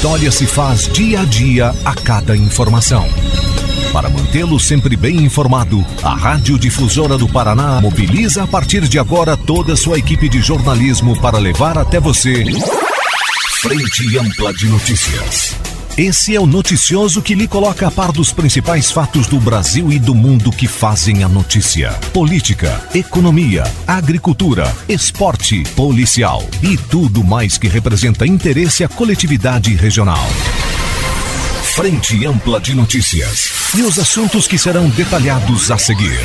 história se faz dia a dia a cada informação. Para mantê-lo sempre bem informado, a Rádio Difusora do Paraná mobiliza a partir de agora toda a sua equipe de jornalismo para levar até você Frente Ampla de Notícias. Esse é o noticioso que lhe coloca a par dos principais fatos do Brasil e do mundo que fazem a notícia. Política, economia, agricultura, esporte, policial e tudo mais que representa interesse à coletividade regional. Frente Ampla de Notícias. E os assuntos que serão detalhados a seguir.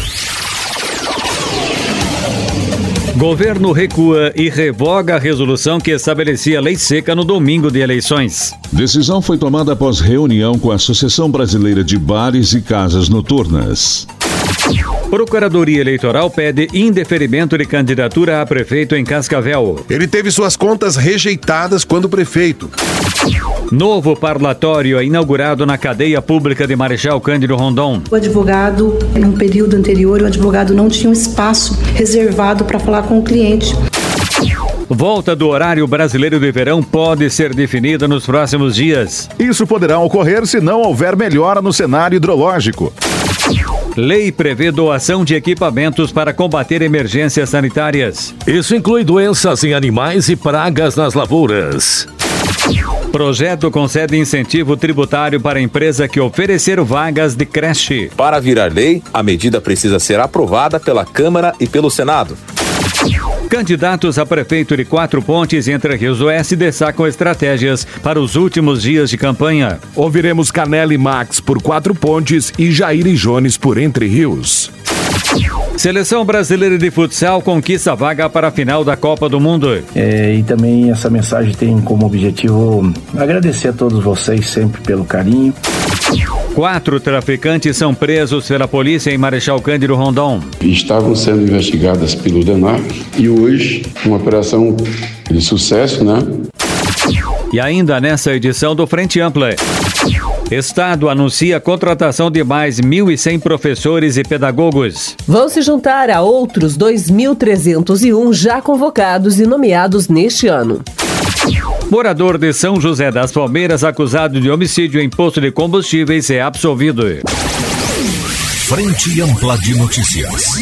Governo recua e revoga a resolução que estabelecia lei seca no domingo de eleições. Decisão foi tomada após reunião com a Associação Brasileira de Bares e Casas Noturnas. Procuradoria Eleitoral pede indeferimento de candidatura a prefeito em Cascavel. Ele teve suas contas rejeitadas quando prefeito. Novo parlatório é inaugurado na cadeia pública de Marechal Cândido Rondon. O advogado, num período anterior, o advogado não tinha um espaço reservado para falar com o cliente. Volta do horário brasileiro de verão pode ser definida nos próximos dias. Isso poderá ocorrer se não houver melhora no cenário hidrológico. Lei prevê doação de equipamentos para combater emergências sanitárias. Isso inclui doenças em animais e pragas nas lavouras. Projeto concede incentivo tributário para a empresa que oferecer vagas de creche. Para virar lei, a medida precisa ser aprovada pela Câmara e pelo Senado. Candidatos a prefeito de Quatro Pontes Entre Rios do Oeste destacam estratégias para os últimos dias de campanha. Ouviremos Canela e Max por Quatro Pontes e Jair e Jones por Entre Rios. Seleção brasileira de futsal conquista vaga para a final da Copa do Mundo. E também essa mensagem tem como objetivo agradecer a todos vocês sempre pelo carinho. 4 traficantes são presos pela polícia em Marechal Cândido Rondon. Estavam sendo investigadas pelo DENAR e hoje uma operação de sucesso, né? E ainda nessa edição do Frente Ampla, Estado anuncia a contratação de mais 1.100 professores e pedagogos. Vão se juntar a outros 2.301 já convocados e nomeados neste ano. Morador de São José das Palmeiras acusado de homicídio em posto de combustíveis é absolvido. Frente Ampla de Notícias.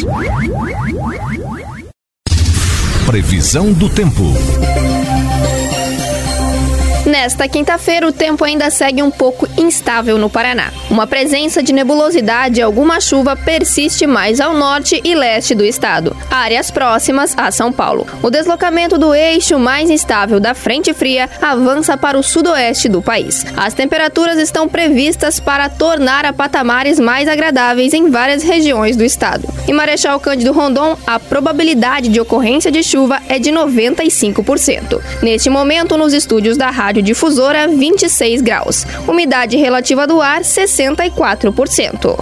Previsão do tempo. Nesta quinta-feira, o tempo ainda segue um pouco instável no Paraná. Uma presença de nebulosidade e alguma chuva persiste mais ao norte e leste do estado, áreas próximas a São Paulo. O deslocamento do eixo mais instável da frente fria avança para o sudoeste do país. As temperaturas estão previstas para tornar a patamares mais agradáveis em várias regiões do estado. Em Marechal Cândido Rondon, a probabilidade de ocorrência de chuva é de 95%. Neste momento, nos estúdios da Rádio Difusora, 26 graus. Umidade relativa do ar, 64%.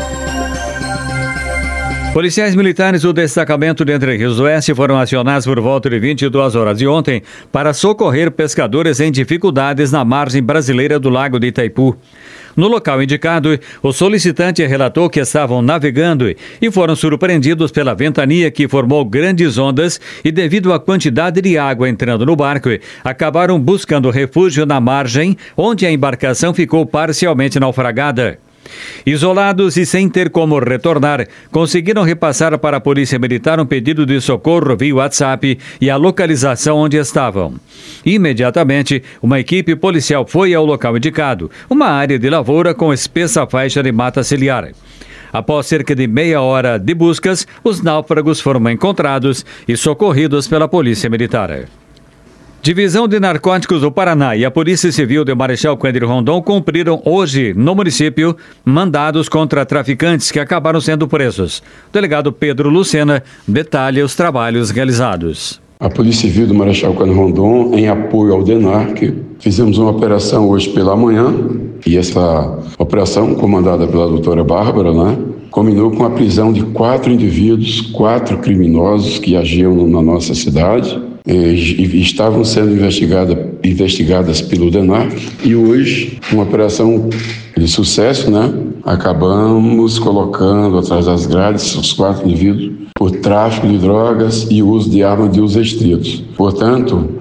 Policiais militares do destacamento de Entre Rios do Oeste foram acionados por volta de 22 horas de ontem para socorrer pescadores em dificuldades na margem brasileira do Lago de Itaipu. No local indicado, o solicitante relatou que estavam navegando e foram surpreendidos pela ventania que formou grandes ondas e, devido à quantidade de água entrando no barco, acabaram buscando refúgio na margem, onde a embarcação ficou parcialmente naufragada. Isolados e sem ter como retornar, conseguiram repassar para a Polícia Militar um pedido de socorro via WhatsApp e a localização onde estavam. Imediatamente, uma equipe policial foi ao local indicado, uma área de lavoura com espessa faixa de mata ciliar. Após cerca de meia hora de buscas, os náufragos foram encontrados e socorridos pela Polícia Militar. Divisão de Narcóticos do Paraná e a Polícia Civil de Marechal Cândido Rondon cumpriram hoje, no município, mandados contra traficantes que acabaram sendo presos. O delegado Pedro Lucena detalha os trabalhos realizados. A Polícia Civil do Marechal Cândido Rondon, em apoio ao DENAR, que fizemos uma operação hoje pela manhã, e essa operação, comandada pela doutora Bárbara, né, combinou com a prisão de 4 indivíduos, 4 criminosos que agiam na nossa cidade, e estavam sendo investigadas pelo DENAR. E hoje, uma operação de sucesso, né? Acabamos colocando atrás das grades os 4 indivíduos por tráfico de drogas e uso de armas de uso restritos. Portanto,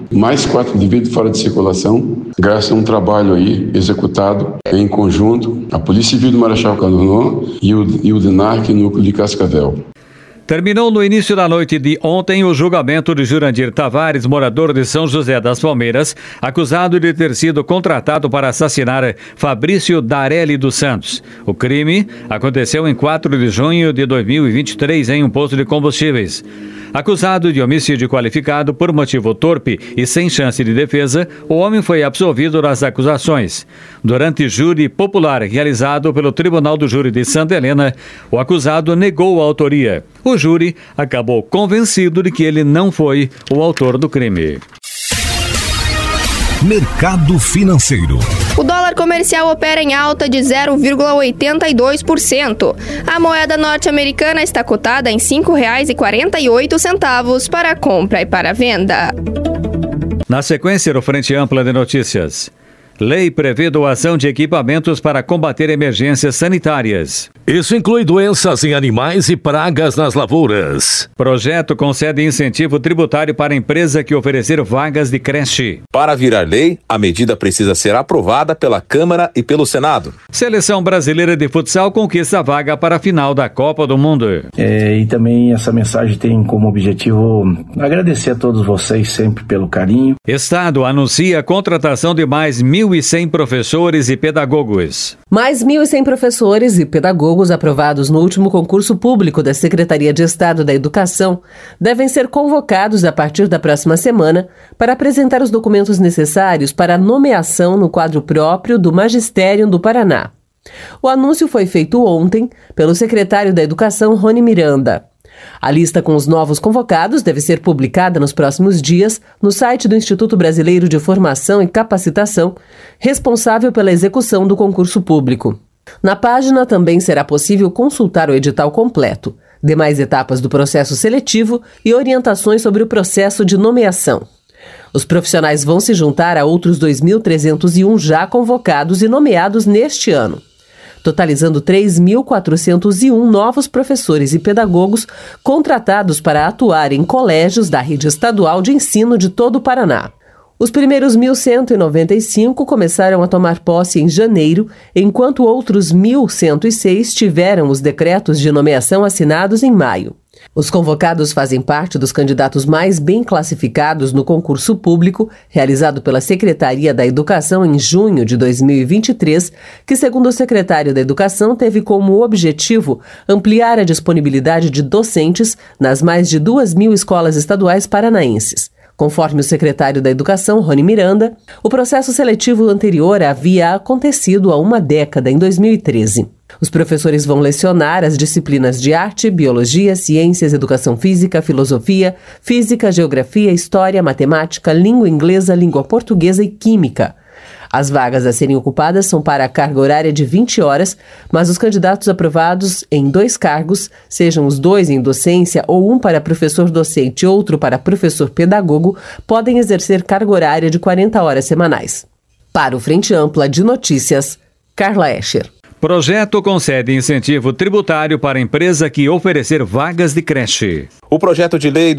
mais 4 indivíduos fora de circulação, graças a um trabalho aí executado em conjunto, a Polícia Civil do Marechal Candonô e o DENARC, núcleo de Cascavel. Terminou no início da noite de ontem o julgamento de Jurandir Tavares, morador de São José das Palmeiras, acusado de ter sido contratado para assassinar Fabrício Darelli dos Santos. O crime aconteceu em 4 de junho de 2023 em um posto de combustíveis. Acusado de homicídio qualificado por motivo torpe e sem chance de defesa, o homem foi absolvido das acusações. Durante júri popular realizado pelo Tribunal do Júri de Santa Helena, o acusado negou a autoria. O júri acabou convencido de que ele não foi o autor do crime. Mercado financeiro. O dólar comercial opera em alta de 0,82%. A moeda norte-americana está cotada em R$ 5,48 para compra e para venda. Na sequência do Frente Ampla de Notícias. Lei prevê doação de equipamentos para combater emergências sanitárias. Isso inclui doenças em animais e pragas nas lavouras. Projeto concede incentivo tributário para a empresa que oferecer vagas de creche. Para virar lei, a medida precisa ser aprovada pela Câmara e pelo Senado. Seleção brasileira de futsal conquista a vaga para a final da Copa do Mundo. E também essa mensagem tem como objetivo agradecer a todos vocês sempre pelo carinho. Estado anuncia a contratação de mais 1.100 professores e pedagogos. Mais 1.100 professores e pedagogos aprovados no último concurso público da Secretaria de Estado da Educação devem ser convocados a partir da próxima semana para apresentar os documentos necessários para a nomeação no quadro próprio do Magistério do Paraná. O anúncio foi feito ontem pelo secretário da Educação, Rony Miranda. A lista com os novos convocados deve ser publicada nos próximos dias no site do Instituto Brasileiro de Formação e Capacitação, responsável pela execução do concurso público. Na página também será possível consultar o edital completo, demais etapas do processo seletivo e orientações sobre o processo de nomeação. Os profissionais vão se juntar a outros 2.301 já convocados e nomeados neste ano, totalizando 3.401 novos professores e pedagogos contratados para atuar em colégios da rede estadual de ensino de todo o Paraná. Os primeiros 1.195 começaram a tomar posse em janeiro, enquanto outros 1.106 tiveram os decretos de nomeação assinados em maio. Os convocados fazem parte dos candidatos mais bem classificados no concurso público realizado pela Secretaria da Educação em junho de 2023, que, segundo o secretário da Educação, teve como objetivo ampliar a disponibilidade de docentes nas mais de 2.000 escolas estaduais paranaenses. Conforme o secretário da Educação, Rony Miranda, o processo seletivo anterior havia acontecido há uma década, em 2013. Os professores vão lecionar as disciplinas de arte, biologia, ciências, educação física, filosofia, física, geografia, história, matemática, língua inglesa, língua portuguesa e química. As vagas a serem ocupadas são para a carga horária de 20 horas, mas os candidatos aprovados em 2 cargos, sejam os 2 em docência ou um para professor docente e outro para professor pedagogo, podem exercer carga horária de 40 horas semanais. Para o Frente Ampla de Notícias, Carla Escher. Projeto concede incentivo tributário para a empresa que oferecer vagas de creche. O projeto de lei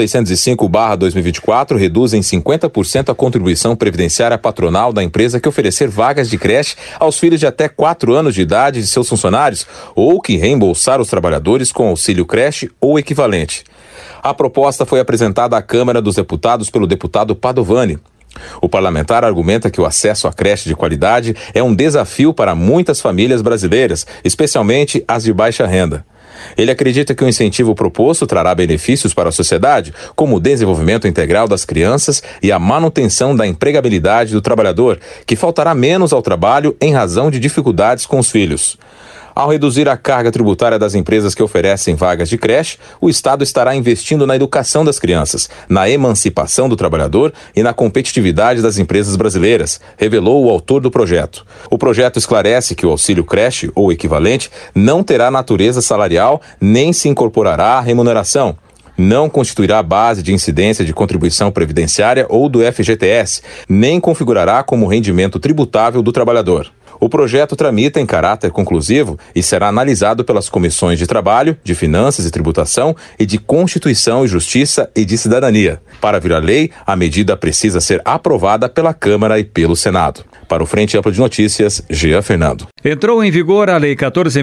2605/2024 reduz em 50% a contribuição previdenciária patronal da empresa que oferecer vagas de creche aos filhos de até 4 anos de idade de seus funcionários ou que reembolsar os trabalhadores com auxílio creche ou equivalente. A proposta foi apresentada à Câmara dos Deputados pelo deputado Padovani. O parlamentar argumenta que o acesso à creche de qualidade é um desafio para muitas famílias brasileiras, especialmente as de baixa renda. Ele acredita que o incentivo proposto trará benefícios para a sociedade, como o desenvolvimento integral das crianças e a manutenção da empregabilidade do trabalhador, que faltará menos ao trabalho em razão de dificuldades com os filhos. Ao reduzir a carga tributária das empresas que oferecem vagas de creche, o Estado estará investindo na educação das crianças, na emancipação do trabalhador e na competitividade das empresas brasileiras, revelou o autor do projeto. O projeto esclarece que o auxílio creche ou equivalente não terá natureza salarial nem se incorporará à remuneração. Não constituirá base de incidência de contribuição previdenciária ou do FGTS, nem configurará como rendimento tributável do trabalhador. O projeto tramita em caráter conclusivo e será analisado pelas comissões de Trabalho, de Finanças e Tributação e de Constituição e Justiça e de Cidadania. Para virar lei, a medida precisa ser aprovada pela Câmara e pelo Senado. Para o Frente Amplo de Notícias, Jean Fernando. Entrou em vigor a Lei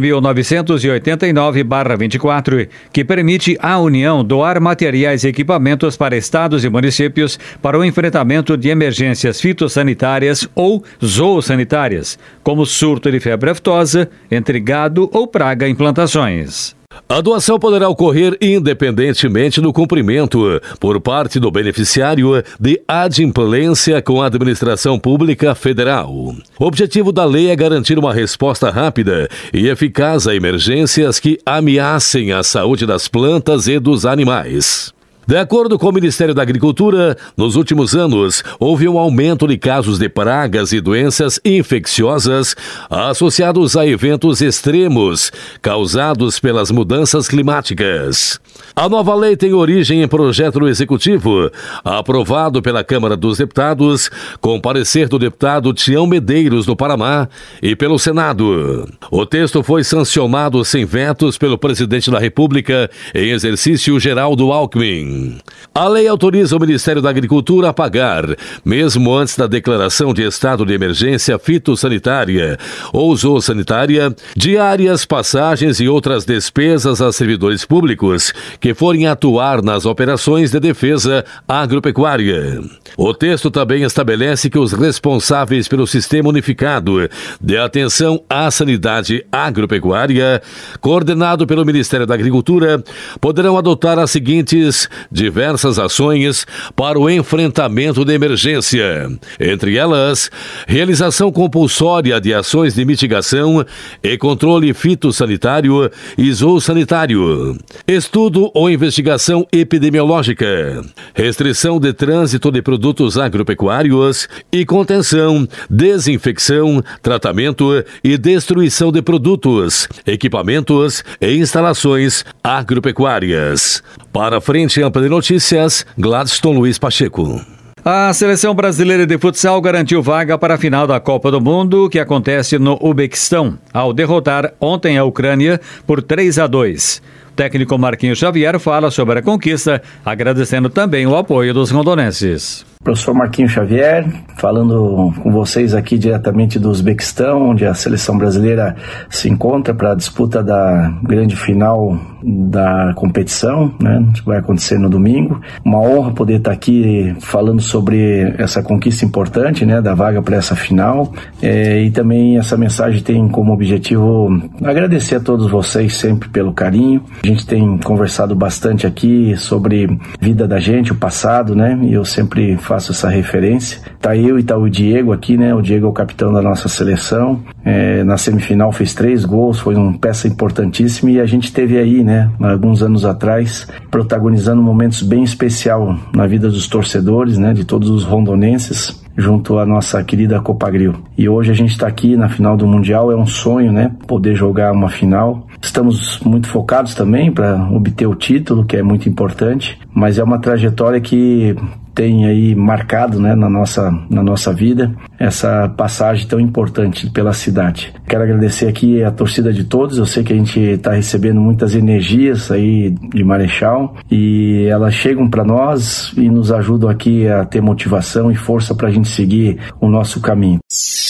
14.989/24, que permite à União doar materiais e equipamentos para estados e municípios para o enfrentamento de emergências fitossanitárias ou zoossanitárias, como surto de febre aftosa, entre gado ou praga em plantações. A doação poderá ocorrer independentemente do cumprimento, por parte do beneficiário, de adimplência com a administração pública federal. O objetivo da lei é garantir uma resposta rápida e eficaz a emergências que ameacem a saúde das plantas e dos animais. De acordo com o Ministério da Agricultura, nos últimos anos, houve um aumento de casos de pragas e doenças infecciosas associados a eventos extremos causados pelas mudanças climáticas. A nova lei tem origem em projeto do Executivo, aprovado pela Câmara dos Deputados, com parecer do deputado Tião Medeiros, do Paraná, e pelo Senado. O texto foi sancionado sem vetos pelo presidente da República em exercício Geraldo Alckmin. A lei autoriza o Ministério da Agricultura a pagar, mesmo antes da declaração de estado de emergência fitossanitária ou zoossanitária, diárias, passagens e outras despesas a servidores públicos que forem atuar nas operações de defesa agropecuária. O texto também estabelece que os responsáveis pelo Sistema Unificado de Atenção à Sanidade Agropecuária, coordenado pelo Ministério da Agricultura, poderão adotar as seguintes diversas ações para o enfrentamento de emergência. Entre elas, realização compulsória de ações de mitigação e controle fitossanitário e zoossanitário, estudo ou investigação epidemiológica, restrição de trânsito de produtos agropecuários e contenção, desinfecção, tratamento e destruição de produtos, equipamentos e instalações agropecuárias. Para a Frente Ampla de Notícias, Gladstone Luiz Pacheco. A seleção brasileira de futsal garantiu vaga para a final da Copa do Mundo, que acontece no Uzbequistão, ao derrotar ontem a Ucrânia por 3-2. O técnico Marquinhos Xavier fala sobre a conquista, agradecendo também o apoio dos rondonenses. Professor Marquinhos Xavier, falando com vocês aqui diretamente do Uzbequistão, onde a seleção brasileira se encontra para a disputa da grande final da competição, né, que vai acontecer no domingo. Uma honra poder estar aqui falando sobre essa conquista importante, né, da vaga para essa final. E também essa mensagem tem como objetivo agradecer a todos vocês sempre pelo carinho. A gente tem conversado bastante aqui sobre a vida da gente, o passado, né, e eu sempre faço essa referência. Tá eu e tá o Diego aqui, né? O Diego é o capitão da nossa seleção. Na semifinal fez 3 gols, foi uma peça importantíssima e a gente teve aí, né, alguns anos atrás, protagonizando momentos bem especial na vida dos torcedores, né, de todos os rondonenses, junto à nossa querida Copagril. E hoje a gente está aqui na final do Mundial, é um sonho, né, poder jogar uma final. Estamos muito focados também para obter o título, que é muito importante, mas é uma trajetória que tem aí marcado, né, na nossa vida essa passagem tão importante pela cidade. Quero agradecer aqui a torcida de todos. Eu sei que a gente está recebendo muitas energias aí de Marechal e elas chegam para nós e nos ajudam aqui a ter motivação e força para a gente seguir o nosso caminho.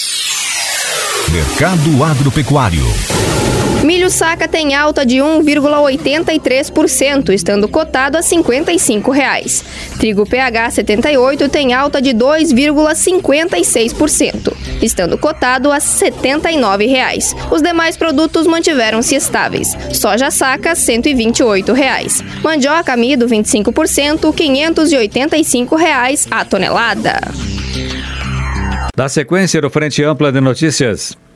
Mercado Agropecuário. Milho saca tem alta de 1,83%, estando cotado a R$ 55,00. Trigo PH 78 tem alta de 2,56%, estando cotado a R$ 79,00. Os demais produtos mantiveram-se estáveis. Soja saca R$ 128,00. Mandioca amido 25%, R$ 585,00 a tonelada. Da sequência do Frente Ampla de Notícias.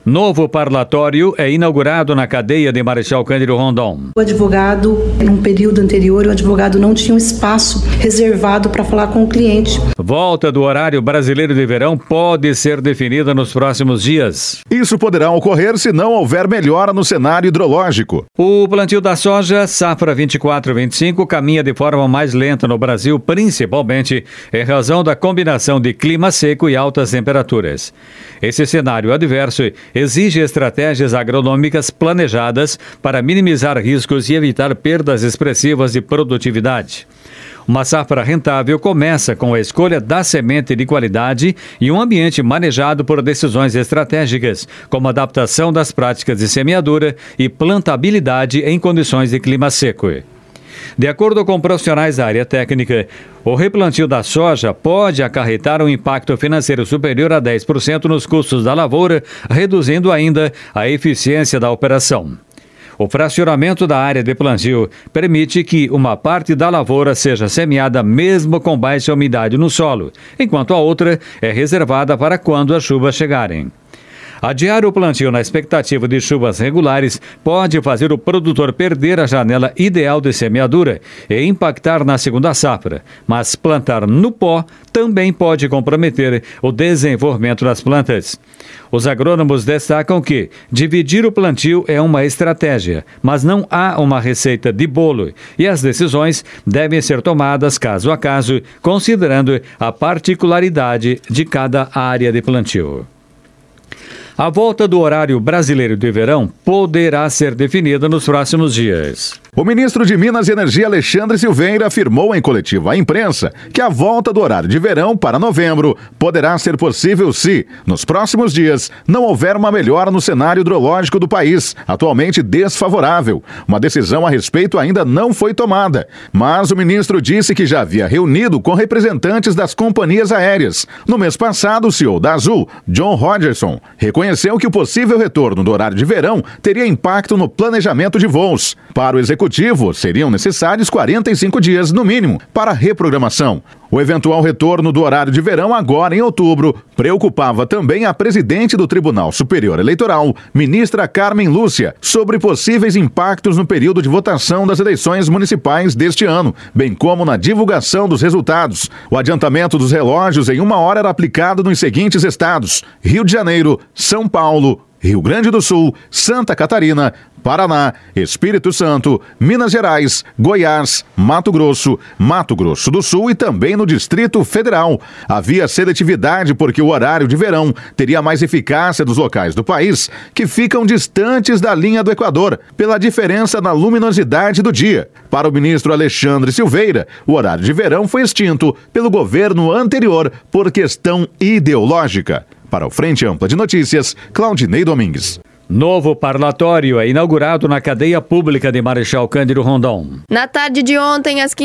Novo parlatório é inaugurado na cadeia de Marechal Cândido Rondon. O advogado, num período anterior, o advogado não tinha um espaço reservado para falar com o cliente. Volta do horário brasileiro de verão pode ser definida nos próximos dias. Isso poderá ocorrer se não houver melhora no cenário hidrológico. O plantio da soja, safra 24-25, caminha de forma mais lenta no Brasil, principalmente em razão da combinação de clima seco e altas temperaturas. Esse cenário adverso exige estratégias agronômicas planejadas para minimizar riscos e evitar perdas expressivas de produtividade. Uma safra rentável começa com a escolha da semente de qualidade e um ambiente manejado por decisões estratégicas, como adaptação das práticas de semeadura e plantabilidade em condições de clima seco. De acordo com profissionais da área técnica, o replantio da soja pode acarretar um impacto financeiro superior a 10% nos custos da lavoura, reduzindo ainda a eficiência da operação. O fracionamento da área de plantio permite que uma parte da lavoura seja semeada mesmo com baixa umidade no solo, enquanto a outra é reservada para quando as chuvas chegarem. Adiar o plantio na expectativa de chuvas regulares pode fazer o produtor perder a janela ideal de semeadura e impactar na segunda safra, mas plantar no pó também pode comprometer o desenvolvimento das plantas. Os agrônomos destacam que dividir o plantio é uma estratégia, mas não há uma receita de bolo e as decisões devem ser tomadas caso a caso, considerando a particularidade de cada área de plantio. A volta do horário brasileiro de verão poderá ser definida nos próximos dias. O ministro de Minas e Energia, Alexandre Silveira, afirmou em coletiva à imprensa que a volta do horário de verão para novembro poderá ser possível se, nos próximos dias, não houver uma melhora no cenário hidrológico do país, atualmente desfavorável. Uma decisão a respeito ainda não foi tomada, mas o ministro disse que já havia reunido com representantes das companhias aéreas. No mês passado, o CEO da Azul, John Rogerson, reconheceu que o possível retorno do horário de verão teria impacto no planejamento de voos. Para o executivo, seriam necessários 45 dias, no mínimo, para a reprogramação. O eventual retorno do horário de verão agora em outubro preocupava também a presidente do Tribunal Superior Eleitoral, ministra Carmen Lúcia, sobre possíveis impactos no período de votação das eleições municipais deste ano, bem como na divulgação dos resultados. O adiantamento dos relógios em 1 hora era aplicado nos seguintes estados: Rio de Janeiro, São Paulo, Rio Grande do Sul, Santa Catarina, Paraná, Espírito Santo, Minas Gerais, Goiás, Mato Grosso do Sul e também no Distrito Federal. Havia seletividade porque o horário de verão teria mais eficácia dos locais do país que ficam distantes da linha do Equador, pela diferença na luminosidade do dia. Para o ministro Alexandre Silveira, o horário de verão foi extinto pelo governo anterior por questão ideológica. Para o Frente Ampla de Notícias, Claudinei Domingues. Novo parlatório é inaugurado na cadeia pública de Marechal Cândido Rondon. Na tarde de ontem, às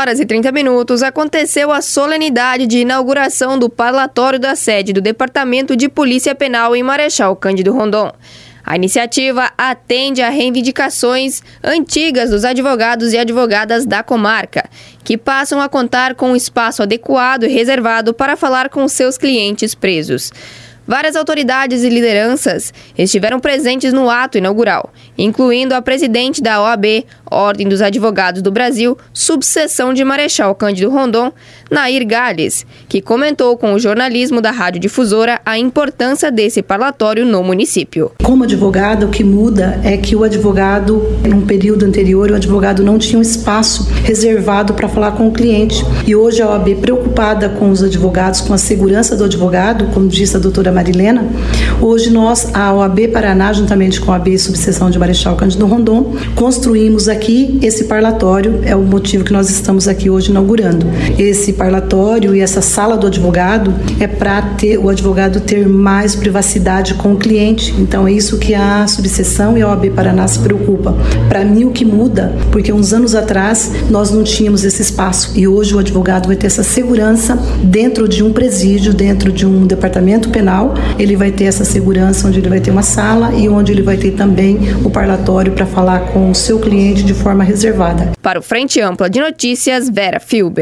15h30, aconteceu a solenidade de inauguração do parlatório da sede do Departamento de Polícia Penal em Marechal Cândido Rondon. A iniciativa atende a reivindicações antigas dos advogados e advogadas da comarca, que passam a contar com um espaço adequado e reservado para falar com seus clientes presos. Várias autoridades e lideranças estiveram presentes no ato inaugural, incluindo a presidente da OAB, Ordem dos Advogados do Brasil, subseção de Marechal Cândido Rondon, Nair Gales, que comentou com o jornalismo da radiodifusora a importância desse parlatório no município. Como advogado, o que muda é que o advogado, num período anterior, o advogado não tinha um espaço reservado para falar com o cliente. E hoje a OAB, preocupada com os advogados, com a segurança do advogado, como disse a doutora Marilena, hoje nós, a OAB Paraná, juntamente com a OAB Subseção de Marechal Cândido Rondon, construímos aqui esse parlatório, é o motivo que nós estamos aqui hoje inaugurando. Esse parlatório e essa sala do advogado é para o advogado ter mais privacidade com o cliente. Então é isso que a Subseção e a OAB Paraná se preocupa. Para mim o que muda, porque uns anos atrás nós não tínhamos esse espaço e hoje o advogado vai ter essa segurança dentro de um presídio, dentro de um departamento penal. Ele vai ter essa segurança onde ele vai ter uma sala e onde ele vai ter também o parlatório para falar com o seu cliente de forma reservada. Para o Frente Ampla de Notícias, Vera Filber.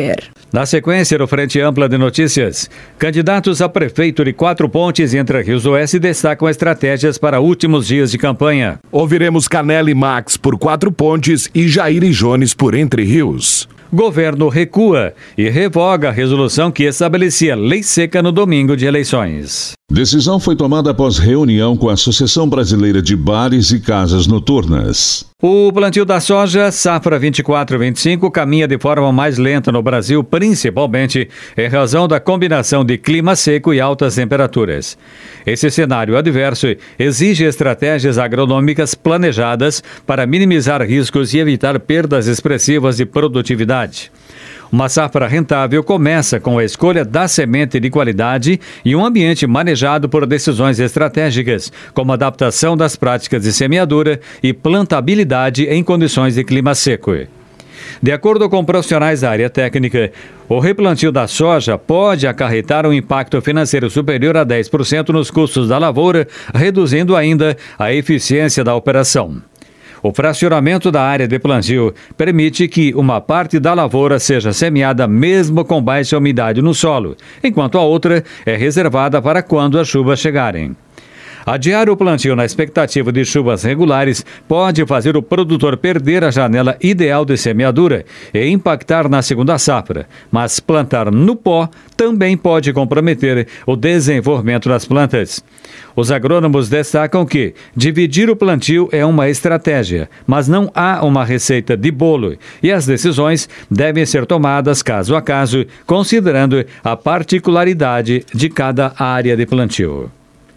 Na sequência do Frente Ampla de Notícias, candidatos a prefeito de Quatro Pontes e Entre Rios do Oeste destacam estratégias para últimos dias de campanha. Ouviremos Canelli Max por Quatro Pontes e Jair e Jones por Entre Rios. Governo recua e revoga a resolução que estabelecia lei seca no domingo de eleições. Decisão foi tomada após reunião com a Associação Brasileira de Bares e Casas Noturnas. O plantio da soja, safra 24-25, caminha de forma mais lenta no Brasil, principalmente em razão da combinação de clima seco e altas temperaturas. Esse cenário adverso exige estratégias agronômicas planejadas para minimizar riscos e evitar perdas expressivas de produtividade. Uma safra rentável começa com a escolha da semente de qualidade e um ambiente manejado por decisões estratégicas, como adaptação das práticas de semeadura e plantabilidade em condições de clima seco. De acordo com profissionais da área técnica, o replantio da soja pode acarretar um impacto financeiro superior a 10% nos custos da lavoura, reduzindo ainda a eficiência da operação. O fracionamento da área de plantio permite que uma parte da lavoura seja semeada mesmo com baixa umidade no solo, enquanto a outra é reservada para quando as chuvas chegarem. Adiar o plantio na expectativa de chuvas regulares pode fazer o produtor perder a janela ideal de semeadura e impactar na segunda safra, mas plantar no pó também pode comprometer o desenvolvimento das plantas. Os agrônomos destacam que dividir o plantio é uma estratégia, mas não há uma receita de bolo e as decisões devem ser tomadas caso a caso, considerando a particularidade de cada área de plantio.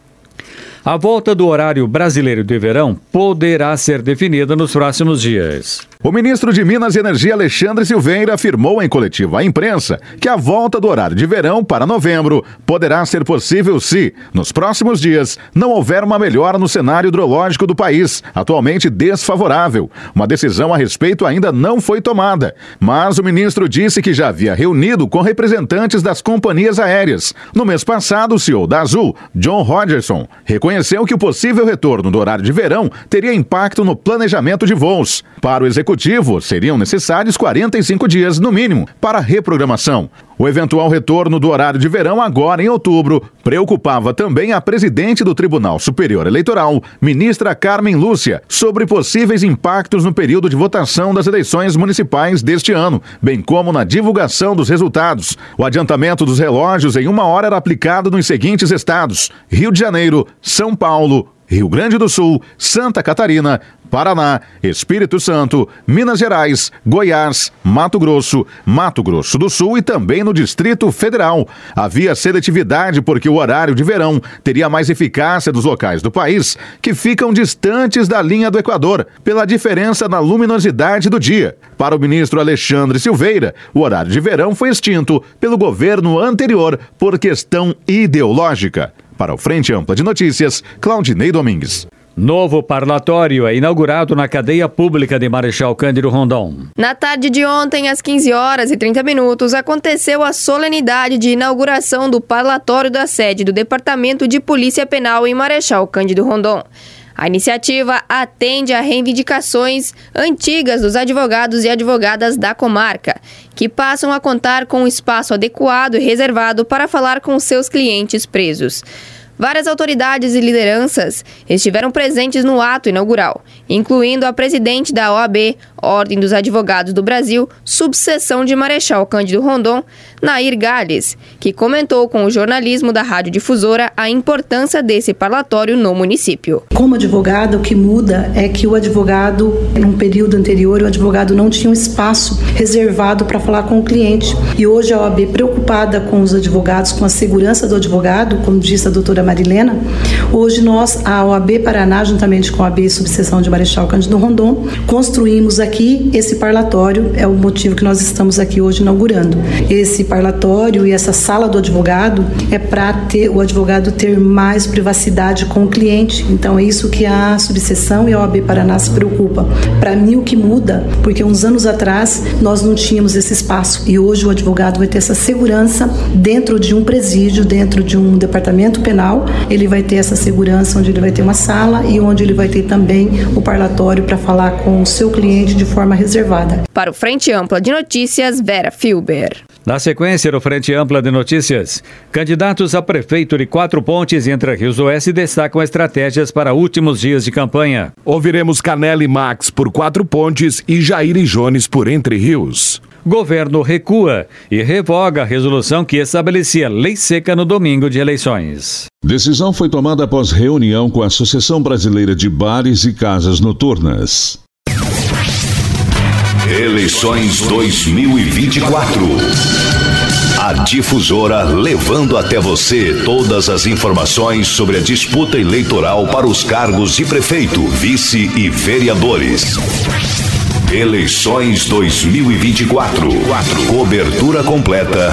A volta do horário brasileiro de verão poderá ser definida nos próximos dias. O ministro de Minas e Energia, Alexandre Silveira, afirmou em coletiva à imprensa que a volta do horário de verão para novembro poderá ser possível se, nos próximos dias, não houver uma melhora no cenário hidrológico do país, atualmente desfavorável. Uma decisão a respeito ainda não foi tomada, mas o ministro disse que já havia reunido com representantes das companhias aéreas. No mês passado, o CEO da Azul, John Rogerson, reconheceu que o possível retorno do horário de verão teria impacto no planejamento de voos. Para o executivo, seriam necessários 45 dias, no mínimo, para a reprogramação. O eventual retorno do horário de verão agora em outubro preocupava também a presidente do Tribunal Superior Eleitoral, ministra Carmen Lúcia, sobre possíveis impactos no período de votação das eleições municipais deste ano, bem como na divulgação dos resultados. O adiantamento dos relógios em 1 hora era aplicado nos seguintes estados: Rio de Janeiro, São Paulo, Rio Grande do Sul, Santa Catarina, Paraná, Espírito Santo, Minas Gerais, Goiás, Mato Grosso do Sul e também no Distrito Federal. Havia seletividade porque o horário de verão teria mais eficácia dos locais do país que ficam distantes da linha do Equador, pela diferença na luminosidade do dia. Para o ministro Alexandre Silveira, o horário de verão foi extinto pelo governo anterior por questão ideológica. Para o Frente Ampla de Notícias, Claudinei Domingues. Novo parlatório é inaugurado na cadeia pública de Marechal Cândido Rondon. Na tarde de ontem, às 15h30, aconteceu a solenidade de inauguração do parlatório da sede do Departamento de Polícia Penal em Marechal Cândido Rondon. A iniciativa atende a reivindicações antigas dos advogados e advogadas da comarca, que passam a contar com um espaço adequado e reservado para falar com seus clientes presos. Várias autoridades e lideranças estiveram presentes no ato inaugural, incluindo a presidente da OAB, Ordem dos Advogados do Brasil, subseção de Marechal Cândido Rondon, Nair Gales, que comentou com o jornalismo da Rádio Difusora a importância desse parlatório no município. Como advogado, o que muda é que o advogado, num período anterior, o advogado não tinha um espaço reservado para falar com o cliente. E hoje a OAB, preocupada com os advogados, com a segurança do advogado, como disse a doutora Marilena, hoje nós, a OAB Paraná, juntamente com a OAB Subseção de Marechal Cândido Rondon, construímos aqui esse parlatório, é o motivo que nós estamos aqui hoje inaugurando. Esse parlatório e essa sala do advogado é para o advogado ter mais privacidade com o cliente. Então é isso que a Subseção e a OAB Paraná se preocupa. Para mim, o que muda, porque uns anos atrás nós não tínhamos esse espaço e hoje o advogado vai ter essa segurança dentro de um presídio, dentro de um departamento penal. Ele vai ter essa segurança onde ele vai ter uma sala e onde ele vai ter também o parlatório para falar com o seu cliente de forma reservada. Para o Frente Ampla de Notícias, Vera Filber. Na sequência do Frente Ampla de Notícias, candidatos a prefeito de 4 Pontes e Entre Rios do Oeste destacam estratégias para últimos dias de campanha. Ouviremos Canela e Max por 4 Pontes e Jair e Jones por Entre Rios. Governo recua e revoga a resolução que estabelecia lei seca no domingo de eleições. Decisão foi tomada após reunião com a Associação Brasileira de Bares e Casas Noturnas. Eleições 2024. A Difusora levando até você todas as informações sobre a disputa eleitoral para os cargos de prefeito, vice e vereadores. Eleições 2024. Cobertura completa.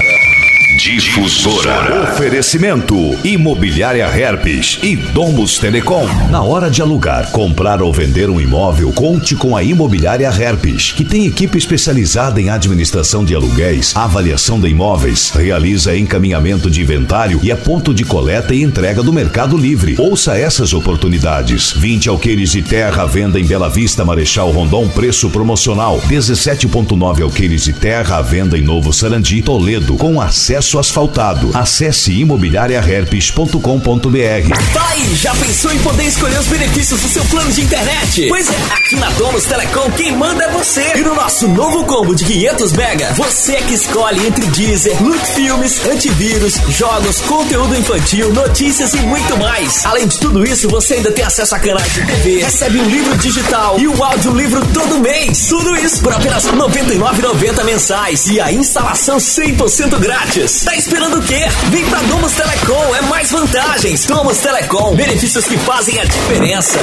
Difusora. Oferecimento: Imobiliária Herpes e Domus Telecom. Na hora de alugar, comprar ou vender um imóvel, conte com a Imobiliária Herpes, que tem equipe especializada em administração de aluguéis, avaliação de imóveis, realiza encaminhamento de inventário e é ponto de coleta e entrega do Mercado Livre. Ouça essas oportunidades: 20 alqueires de terra à venda em Bela Vista, Marechal Rondon, preço promocional. 17,9 alqueires de terra à venda em Novo Sarandi, Toledo, com acesso asfaltado. Acesse imobiliariaherpes.com.br. Pai, já pensou em poder escolher os benefícios do seu plano de internet? Pois é, aqui na Domus Telecom quem manda é você. E no nosso novo combo de 500 mega, você é que escolhe entre Deezer, Look Filmes, antivírus, jogos, conteúdo infantil, notícias e muito mais. Além de tudo isso, você ainda tem acesso a canais de TV, recebe um livro digital e o audiolivro todo mês. Tudo isso por apenas R$ 99,90 mensais e a instalação 100% grátis. Tá esperando o quê? Vem pra Domus Telecom, é mais vantagens. Domus Telecom, benefícios que fazem a diferença.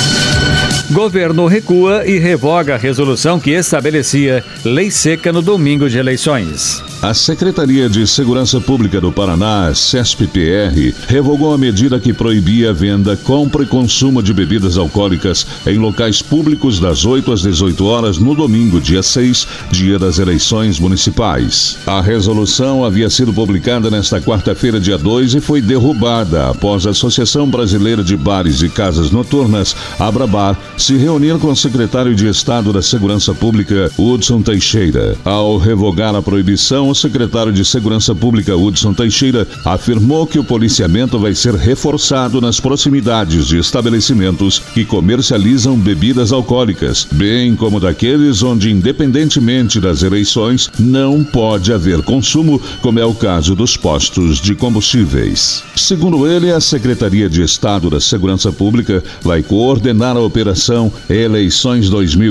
Governo recua e revoga a resolução que estabelecia lei seca no domingo de eleições. A Secretaria de Segurança Pública do Paraná, SESP-PR, revogou a medida que proibia a venda, compra e consumo de bebidas alcoólicas em locais públicos das 8 às 18 horas no domingo, dia 6, dia das eleições municipais. A resolução havia sido publicada nesta quarta-feira, dia 2, e foi derrubada após a Associação Brasileira de Bares e Casas Noturnas, Abrabar, se reunir com o secretário de Estado da Segurança Pública, Hudson Teixeira. Ao revogar a proibição, o secretário de Segurança Pública, Hudson Teixeira, afirmou que o policiamento vai ser reforçado nas proximidades de estabelecimentos que comercializam bebidas alcoólicas, bem como daqueles onde, independentemente das eleições, não pode haver consumo, como é o caso dos postos de combustíveis. Segundo ele, a Secretaria de Estado da Segurança Pública vai coordenar a operação Eleições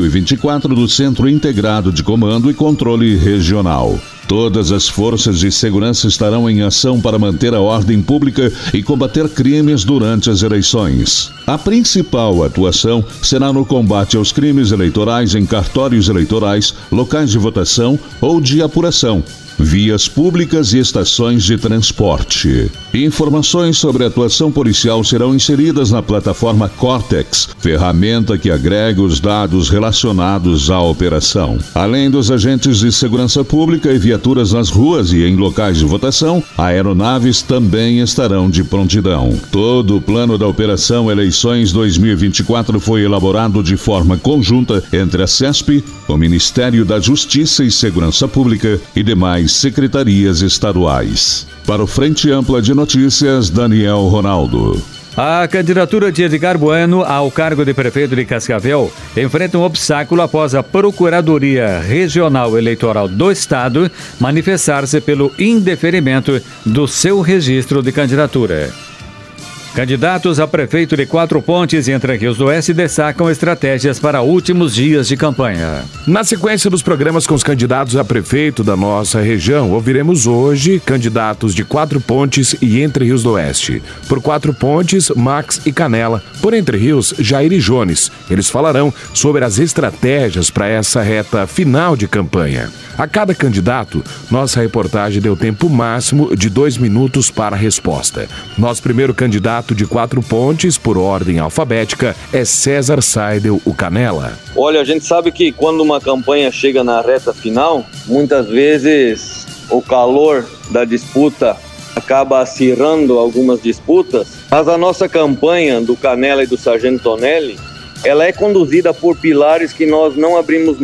2024 do Centro Integrado de Comando e Controle Regional. Todas as forças de segurança estarão em ação para manter a ordem pública e combater crimes durante as eleições. A principal atuação será no combate aos crimes eleitorais em cartórios eleitorais, locais de votação ou de apuração, vias públicas e estações de transporte. Informações sobre a atuação policial serão inseridas na plataforma Cortex, ferramenta que agrega os dados relacionados à operação. Além dos agentes de segurança pública e viaturas nas ruas e em locais de votação, aeronaves também estarão de prontidão. Todo o plano da Operação Eleições 2024 foi elaborado de forma conjunta entre a SESP, o Ministério da Justiça e Segurança Pública e demais secretarias estaduais. Para o Frente Ampla de Notícias, Daniel Ronaldo. A candidatura de Edgar Bueno ao cargo de prefeito de Cascavel enfrenta um obstáculo após a Procuradoria Regional Eleitoral do Estado manifestar-se pelo indeferimento do seu registro de candidatura. Candidatos a prefeito de 4 Pontes e Entre Rios do Oeste destacam estratégias para últimos dias de campanha. Na sequência dos programas com os candidatos a prefeito da nossa região, ouviremos hoje candidatos de 4 Pontes e Entre Rios do Oeste. Por 4 Pontes, Max e Canela. Por Entre Rios, Jair e Jones. Eles falarão sobre as estratégias para essa reta final de campanha. A cada candidato, nossa reportagem deu tempo máximo de 2 minutos para a resposta. Nosso primeiro candidato de 4 Pontes, por ordem alfabética, é César Seidel, o Canela. Olha, a gente sabe que quando uma campanha chega na reta final, muitas vezes o calor da disputa acaba acirrando algumas disputas, mas a nossa campanha do Canela e do Sargento Tonelli, ela é conduzida por pilares que nós não abrimos mão.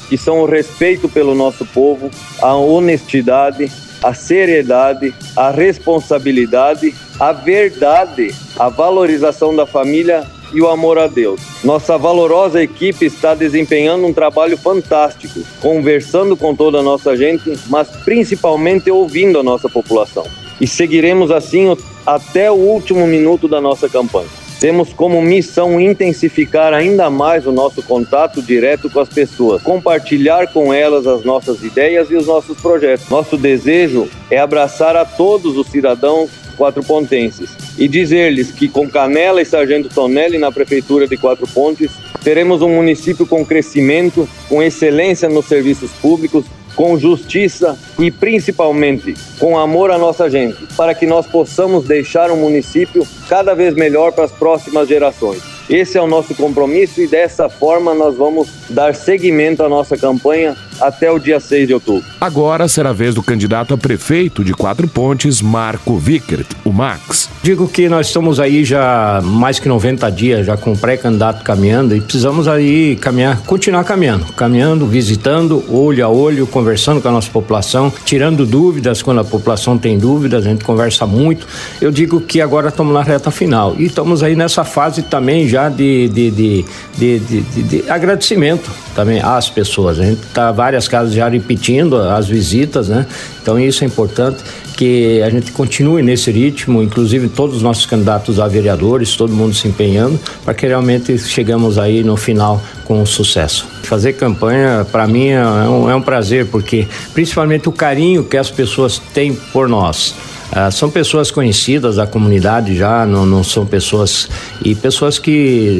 que são o respeito pelo nosso povo, a honestidade, a seriedade, a responsabilidade, a verdade, a valorização da família e o amor a Deus. Nossa valorosa equipe está desempenhando um trabalho fantástico, conversando com toda a nossa gente, mas principalmente ouvindo a nossa população. E seguiremos assim até o último minuto da nossa campanha. Temos como missão intensificar ainda mais o nosso contato direto com as pessoas, compartilhar com elas as nossas ideias e os nossos projetos. Nosso desejo é abraçar a todos os cidadãos quatropontenses e dizer-lhes que com Canela e Sargento Tonelli na Prefeitura de Quatro Pontes, teremos um município com crescimento, com excelência nos serviços públicos, com justiça e principalmente com amor à nossa gente, para que nós possamos deixar um município cada vez melhor para as próximas gerações. Esse é o nosso compromisso e dessa forma nós vamos dar seguimento à nossa campanha até o dia 6 de outubro. Agora será a vez do candidato a prefeito de Quatro Pontes, Marco Vickert, o Max. Digo que nós estamos aí já mais que 90 dias, já com o pré-candidato caminhando e precisamos aí continuar caminhando, visitando, olho a olho, conversando com a nossa população, tirando dúvidas quando a população tem dúvidas, a gente conversa muito. Eu digo que agora estamos na reta final e estamos aí nessa fase também já de agradecimento também às pessoas. A gente está várias casas já repetindo as visitas, né? Então isso é importante que a gente continue nesse ritmo, inclusive todos os nossos candidatos a vereadores, todo mundo se empenhando para que realmente chegamos aí no final com sucesso. Fazer campanha para mim é um prazer, porque principalmente o carinho que as pessoas têm por nós. São pessoas conhecidas da comunidade já, não são pessoas que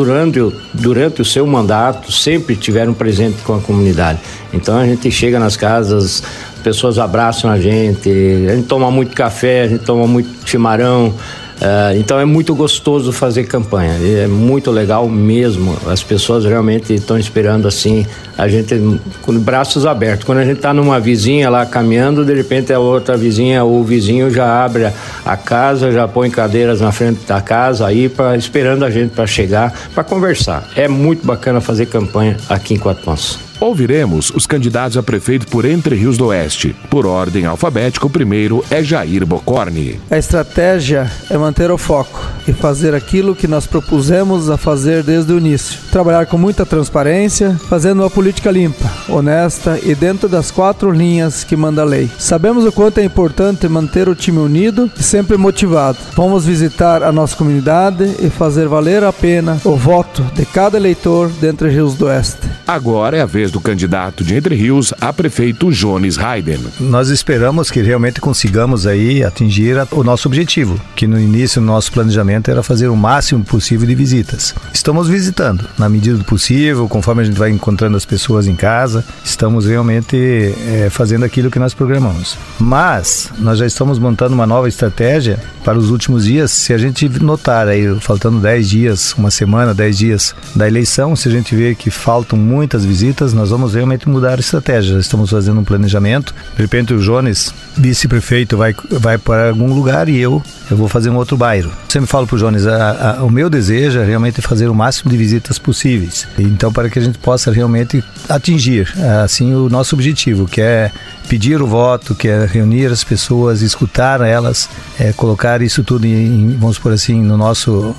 durante o seu mandato sempre tiveram presente com a comunidade. Então a gente chega nas casas, pessoas abraçam a gente toma muito café, a gente toma muito chimarrão. Então é muito gostoso fazer campanha, é muito legal mesmo. As pessoas realmente estão esperando assim, a gente com braços abertos. Quando a gente está numa vizinha lá caminhando, de repente a outra vizinha ou o vizinho já abre a casa, já põe cadeiras na frente da casa aí esperando a gente para chegar, para conversar. É muito bacana fazer campanha aqui em Quatro Pontes. Ouviremos os candidatos a prefeito por Entre Rios do Oeste. Por ordem alfabética, o primeiro é Jair Bocorni. A estratégia é manter o foco e fazer aquilo que nós propusemos a fazer desde o início. Trabalhar com muita transparência, fazendo uma política limpa, honesta e dentro das 4 linhas que manda a lei. Sabemos o quanto é importante manter o time unido e sempre motivado. Vamos visitar a nossa comunidade e fazer valer a pena o voto de cada eleitor de Entre Rios do Oeste. Agora é a vez do candidato de Entre Rios a prefeito Jones Hayden. Nós esperamos que realmente consigamos aí atingir o nosso objetivo, que no início do nosso planejamento era fazer o máximo possível de visitas. Estamos visitando, na medida do possível, conforme a gente vai encontrando as pessoas em casa, estamos realmente fazendo aquilo que nós programamos. Mas nós já estamos montando uma nova estratégia para os últimos dias. Se a gente notar aí, faltando 10 dias, uma semana, 10 dias da eleição, se a gente ver que faltam muitas visitas, nós vamos realmente mudar a estratégia. Estamos fazendo um planejamento. De repente o Jones, vice-prefeito, vai para algum lugar e eu vou fazer um outro bairro. Sempre falo para o Jones, o meu desejo é realmente fazer o máximo de visitas possíveis. Então, para que a gente possa realmente atingir assim o nosso objetivo, que é pedir o voto, que é reunir as pessoas, escutar elas, colocar isso tudo vamos por assim, no nosso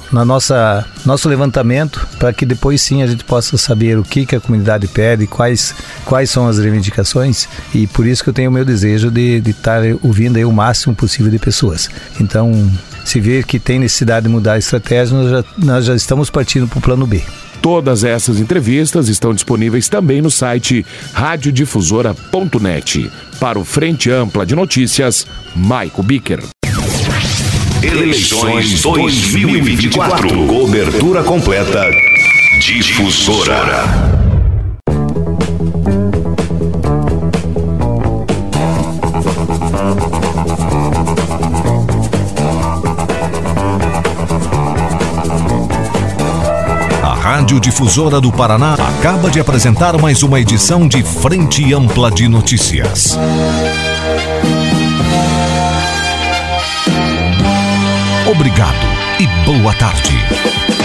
levantamento, para que depois sim a gente possa saber o que a comunidade pede, quais são as reivindicações, e por isso que eu tenho o meu desejo de estar ouvindo aí o máximo possível de pessoas. Então, se ver que tem necessidade de mudar a estratégia, nós já estamos partindo para o plano B. Todas essas entrevistas estão disponíveis também no site radiodifusora.net. Para o Frente Ampla de Notícias, Maico Bicker. Eleições 2024. Cobertura completa. Difusora. Rádio Difusora do Paraná acaba de apresentar mais uma edição de Frente Ampla de Notícias. Obrigado e boa tarde.